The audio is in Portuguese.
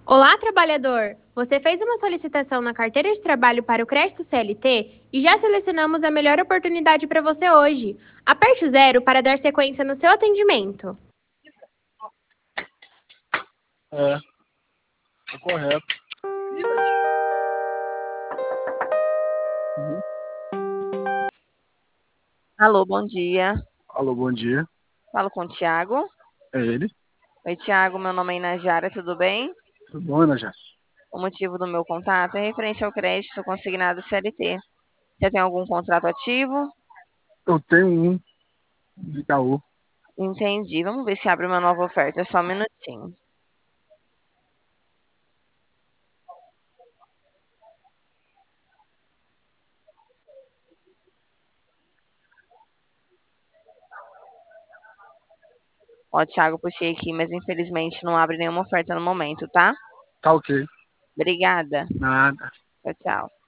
Olá, trabalhador! Você fez uma solicitação na carteira de trabalho para o crédito CLT e já selecionamos a melhor oportunidade para você hoje. Aperte o zero para dar sequência no seu atendimento. É, tá correto. Uhum. Alô, bom dia. Alô, bom dia. Falo com o Thiago. É ele? Oi, Thiago, meu nome é Inajara, tudo bem? Tudo bom, Ana já? O motivo do meu contato é referente ao crédito consignado CLT. Você tem algum contrato ativo? Eu tenho um de Itaú. Entendi. Vamos ver se abre uma nova oferta. Só um minutinho. Ó, Thiago, puxei aqui, mas infelizmente não abre nenhuma oferta no momento, tá? Tá ok. Obrigada. Nada. Tchau, tchau.